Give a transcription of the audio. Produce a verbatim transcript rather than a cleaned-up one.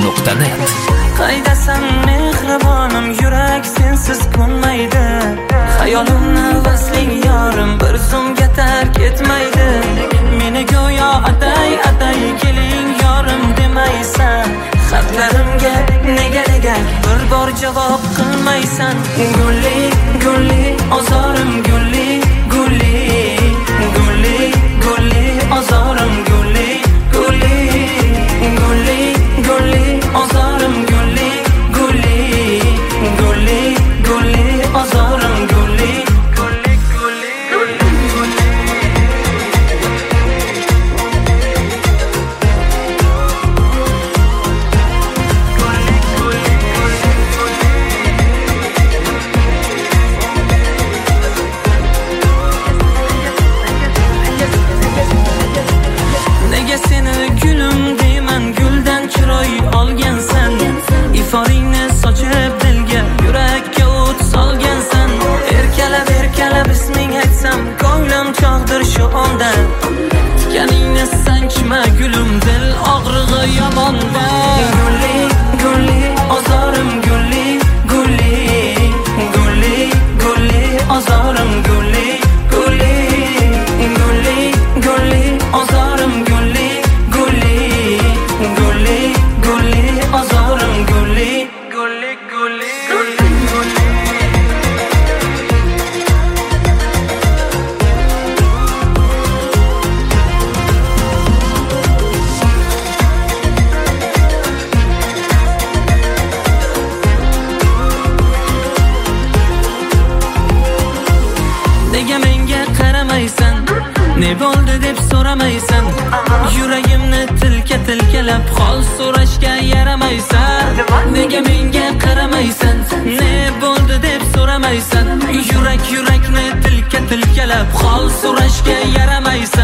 nuqta net. Qaydasan mehribonim, yurak sensiz ko'nmaydi. Xayolimni vasling yorim bir zumga tark etmaydi. Meni go'yo aday aday keling yorim demaysan. Xatlarimga nega nega bir bor javob qilmaysan. Gulli gulli ozorim gulli gulli gulli gulli ozorim gulli gulli gulli gulli ozorim gulli gulli gulli gulli ozorim gulli gulli gulli nega seni gulum deyman, guldan chiroy olgansan. Iforingni sochib dilga, yurakka o't solgansan. Erkalab erkalab isming aytsam, ko'nglim chog'dir shu onda. Tikaningni sanchma gulum, dil og'rig'i yomonda. Gulli gulli ozorim gulli gulli gulli gulli ozorim gulli gulli gulli gulli ozorim gulli gulli gulli gulli ozorim gulli gulli gulli gulli nega menga qaramaysan, ne bo'ldi deb so'ramaysan. Yuragimni tilka tilkalab hol so'rashga yaramaysan. Nega menga qaramaysan, ne bo'ldi deb so'ramaysan. Yurak yurakni tilka tilkalab hol so'rashga yaramaysan.